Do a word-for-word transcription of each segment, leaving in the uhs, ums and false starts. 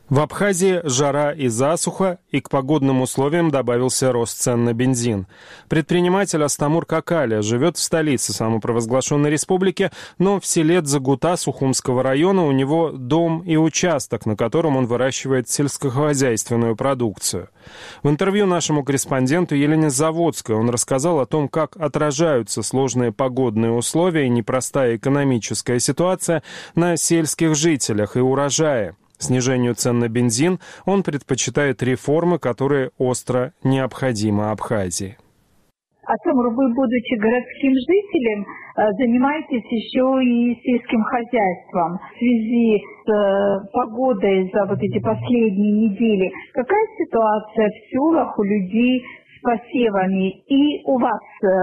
В Абхазии жара и засуха, и к погодным условиям добавился рост цен на бензин. Предприниматель Астамур Какаля живет в столице самопровозглашенной республики, но в селе Дзагута Сухумского района у него дом и участок, на котором он выращивает сельскохозяйственную продукцию. В интервью нашему корреспонденту Елене Заводской он рассказал о том, как отражаются сложные погодные условия и непростая экономическая ситуация на сельских жителях и урожае. Снижению цен на бензин он предпочитает реформы, которые остро необходимы Абхазии. Астамур, вы, будучи городским жителем, занимаетесь еще и сельским хозяйством. В связи с погодой за вот эти последние недели, какая ситуация в селах у людей с посевами? И у вас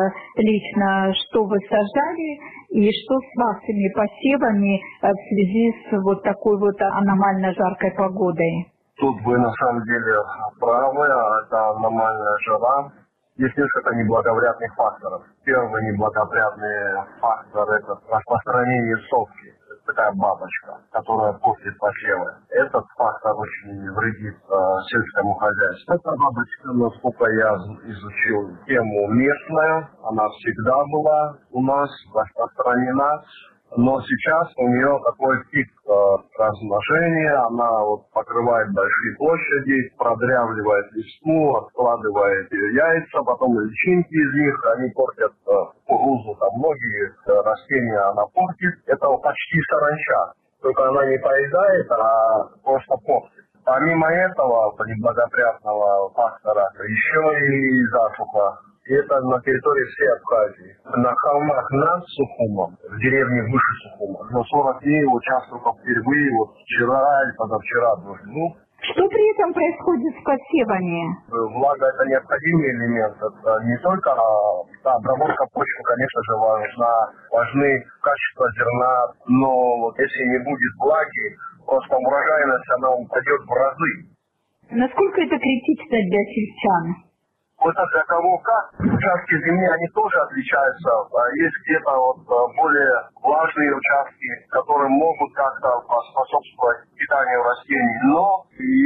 лично, что вы сажали и что с вашими посевами в связи с вот такой вот аномально жаркой погодой? Тут вы на самом деле правы, это аномальная жара. Есть несколько неблагоприятных факторов. Первый неблагоприятный фактор – это распространение совки. Это такая бабочка, которая портит посевы. Этот фактор очень вредит э, сельскому хозяйству. Эта бабочка, насколько я изучил тему местную, она всегда была у нас распространена. Но сейчас у нее такой пик э, размножения, она вот покрывает большие площади, продрявливает листву, откладывает яйца, потом личинки из них, они портят э, кукурузу, там многие э, растения она портит. Это почти саранча, только она не поедает, а просто портит. Помимо этого, неблагоприятного фактора, еще и засуха. И это на территории всей Абхазии. На холмах над Сухумом, в деревне выше Сухума, но сорок дней участвовал впервые, вот вчера или позавчера дождь. Что при этом происходит с посевами? Влага – это необходимый элемент. Это не только да, обработка почвы, конечно же, важна, важны качество зерна, но вот если не будет влаги, просто урожайность она упадет в разы. Насколько это критично для сельчан? Это для кого как. Участки земли, они тоже отличаются. Есть где-то вот более влажные участки, которые могут как-то поспособствовать питанию растений. Но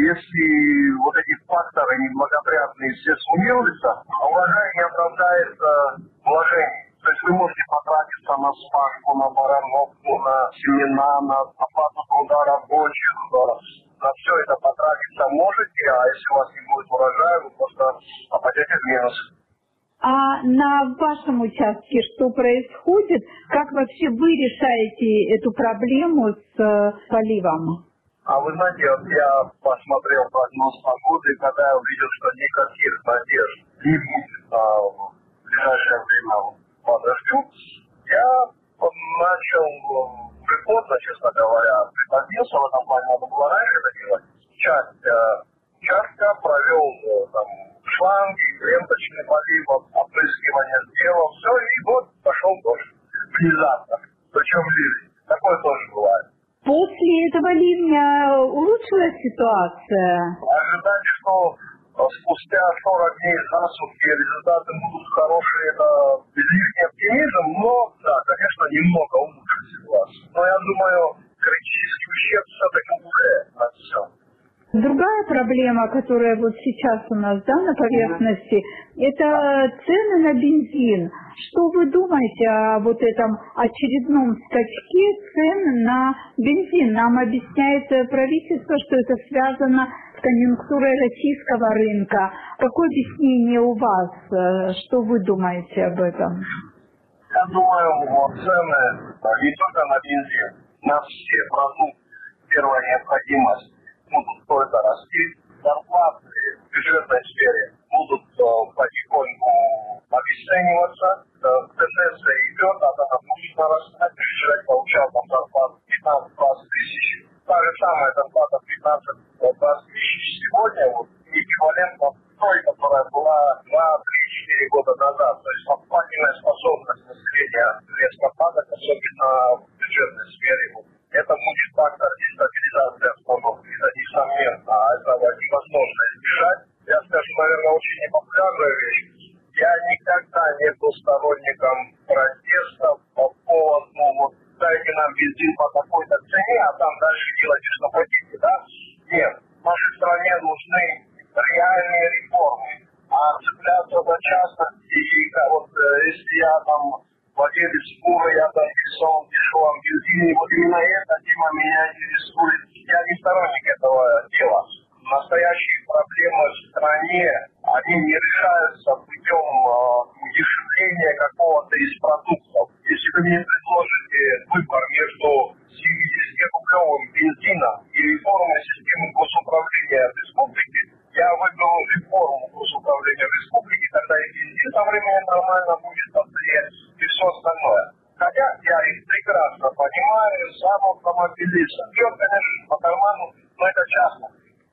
если вот эти факторы неблагоприятные все суммируются, а урожай не оправдает вложений. То есть вы можете потратиться на спашку, на барановку, на семена, на оплату труда рабочих, на все это потратиться можете, а если у вас не будет урожая, вы просто попадете в минус. А на вашем участке что происходит? Как вообще вы решаете эту проблему с поливом? А вы знаете, вот я посмотрел прогноз погоды, когда я увидел, что никаких надежд не будет а, в ближайшее время по дождю, я начал уже поздно, честно говоря, припозднился в этом плане, надо было раньше это делать. Часть э, участка провел э, там шланги, ленточный полив, опрыскивание сделал, все, и вот пошел дождь. Внезапно. Причем ливень. Такое тоже бывает. После этого ливня улучшилась ситуация? Ожидать, что спустя сорок дней засухи результаты будут хорошие, это излишний оптимизм, но, да, конечно, немного улучшит ситуацию. Но я думаю, критический ущерб все-таки уже от всего. Другая проблема, которая вот сейчас у нас, да, на поверхности, это цены на бензин. Что вы думаете о вот этом очередном скачке цен на бензин? Нам объясняет правительство, что это связано с конъюнктурой российского рынка. Какое объяснение у вас? Что вы думаете об этом? Я думаю, вот цены не только на бензин, на все продукты первой необходимости будут только расти, зарплаты в бюджетной сфере будут э, потихоньку обесцениваться, э, тенденция идет, она будет нарастать, человек получал там зарплату пятнадцать-двадцать тысяч, та же самая зарплата пятнадцать-двадцать тысяч сегодня, вот, эквивалентно той, которая была два-три-четыре года назад, то есть покупательная способность населения резко падает, особенно в бюджетной сфере. Это будет фактор дестабилизации обстановки, это несомненно, а этого невозможно избежать. Я скажу, наверное, очень непопулярную вещь. Я никогда не был сторонником протестов по поводу, ну, вот, дайте нам бензин по такой-то цене, а там дальше делайте, что хотите, да? Нет. там владелец фуры, я заинтересован в дешевом бензине. Вот именно эта тема меня интересует. Я не сторонник этого дела. Настоящие проблемы в стране, они не решаются путем э, удешевления какого-то из продуктов. Если вы мне предложите выбор между семидесятирублевым бензином и реформой системы госуправления в республике, я выберу реформу госуправления в республике, тогда и бензин со временем нормально будет обстоять и все остальное. Хотя я их прекрасно понимаю, сам автомобилист. Бьет, конечно, по карману, но это частно.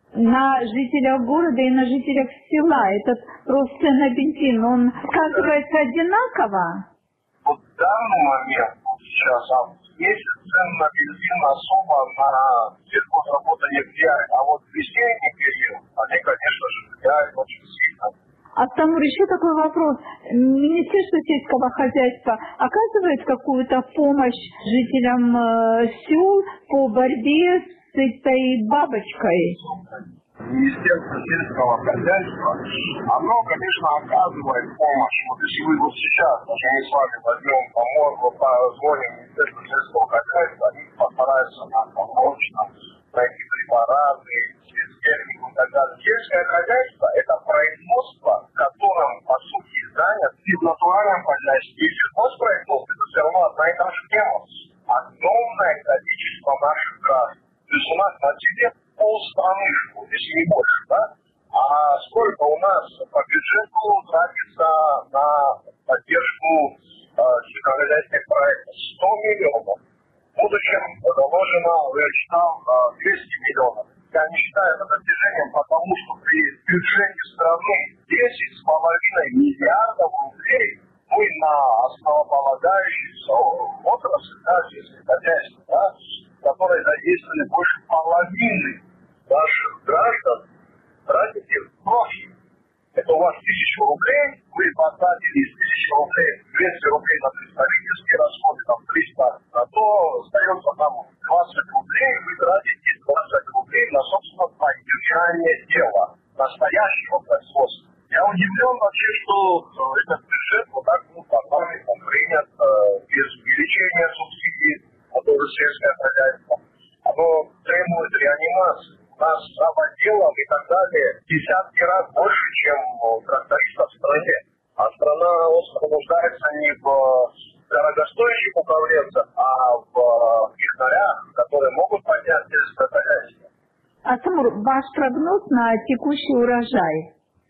На жителях города и на жителях села этот рост цен на бензин, он сказывается одинаково? Вот в данный момент, сейчас, месяц цен на бензин особо на сельхозработу не влияет. А вот весенний период, они, конечно же, влияют очень сильно. Астамур, еще такой вопрос. Министерство сельского хозяйства оказывает какую-то помощь жителям э, сел по борьбе с этой бабочкой? Министерство сельского хозяйства, оно, конечно, оказывает помощь. Вот если вы вот сейчас, даже мы с вами возьмем, по-моему, позвоним Министерству сельского хозяйства, они постараются нам помочь, нам найти препараты, технику и так далее. Сельское хозяйство – это производство, которым, по сути, занят и в натуральном хозяйстве. И сельхозпроизводство – это все равно одна и та же тема. Огромное количество наших граждан. То есть у нас на селе полстраны, если не больше, да? А сколько у нас по бюджету тратится на поддержку э, сельскохозяйственных проектов? сто миллионов. В будущем заложено, я читал, двести миллионов. Я не считаю это достижением, потому что при бюджете страны десять с половиной миллиардов рублей мы на основополагающейся отрасли, да, сельское хозяйство, да, которые задействовали больше половины наших граждан, тратите в прошлом. Это у вас тысяча рублей, вы потратили из тысячи рублей двести рублей на представительские расходы, там триста, на то остается там двадцать рублей, вы тратите двадцать рублей на, собственно, поддержание дела, настоящего производства. Я удивлен вообще, что этот бюджет вот так ну, парламентом принят э, без увеличения субсидий, а тоже сельское хозяйство. Оно требует реанимации. У нас самоделов и так далее десятки раз больше, чем трактористов в стране. А страна остро нуждается не в дорогостоящих управленцах, а в технарях, которые могут поднять сельское хозяйство. Астамур, ваш прогноз на текущий урожай?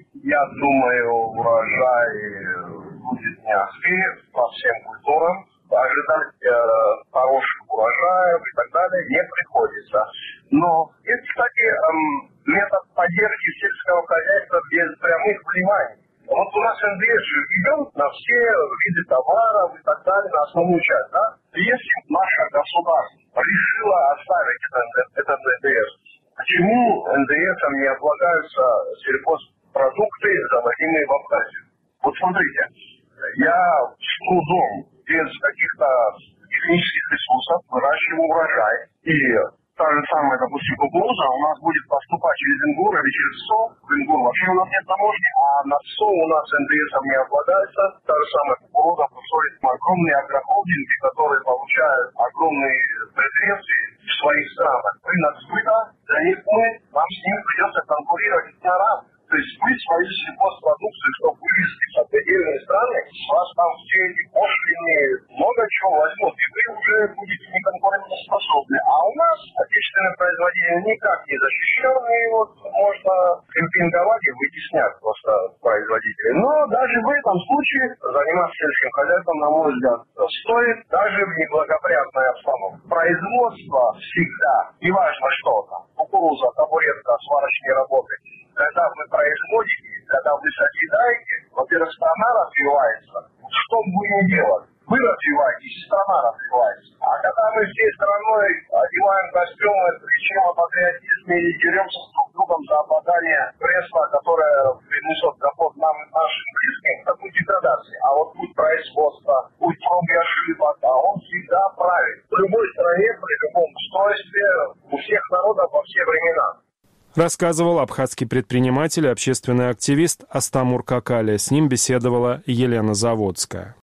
Я думаю, урожай будет не ахти по всем культурам. Ожидать э, хороших урожаев и так далее не приходится. Но это, кстати, эм, метод поддержки сельского хозяйства без прямых вливаний. Вот у нас эн дэ эс же идет на все виды товаров и так далее, на основную часть, да? Если наше государство решило оставить этот, этот эн дэ эс, почему эн дэ эсом не облагаются сельхозпродукты, завозимые в Абхазию? Вот смотрите, я с трудом, без каких-то технических ресурсов выращиваю урожай. И та же самая, допустим, кукуруза у нас будет поступать через Ингур или через ПСО. В Ингур вообще у нас нет таможни, а на ПСО у нас эн дэ эсом не облагается. Та же самая кукуруза происходит огромные агрохолдинги, которые получают огромные преференции в своих странах. Рынок сбыта, для них мы, нам с ними придется конкурировать на равных. То есть вы свою сельхозпродукцию, чтобы вывести в сопредельные страны, у вас там все эти пошлины, много чего возьмут, и вы уже будете неконкурентоспособны. А у нас отечественные производители никак не защищены, и вот можно кемпинговать и вытеснять просто производителей. Но даже в этом случае заниматься сельским хозяйством, на мой взгляд, стоит даже в неблагоприятной обстановке. Производство всегда, неважно что там, кукуруза, табуретка, сварочные работы, когда вы производите, когда вы созидаете, во-первых, страна развивается. Что бы вы ни делали, вы развиваетесь, страна развивается. А когда мы всей страной одеваем костюмы, кричим о патриотизме и деремся с друг другом за обладание пресса, которое принесет доход нам и нашим близким, это будет деградация. А вот путь производства, путь пробы ошибок, а он всегда правильный. В любой стране, при любом устройстве, у всех народов во все времена. Рассказывал абхазский предприниматель и общественный активист Астамур Какале. С ним беседовала Елена Заводская.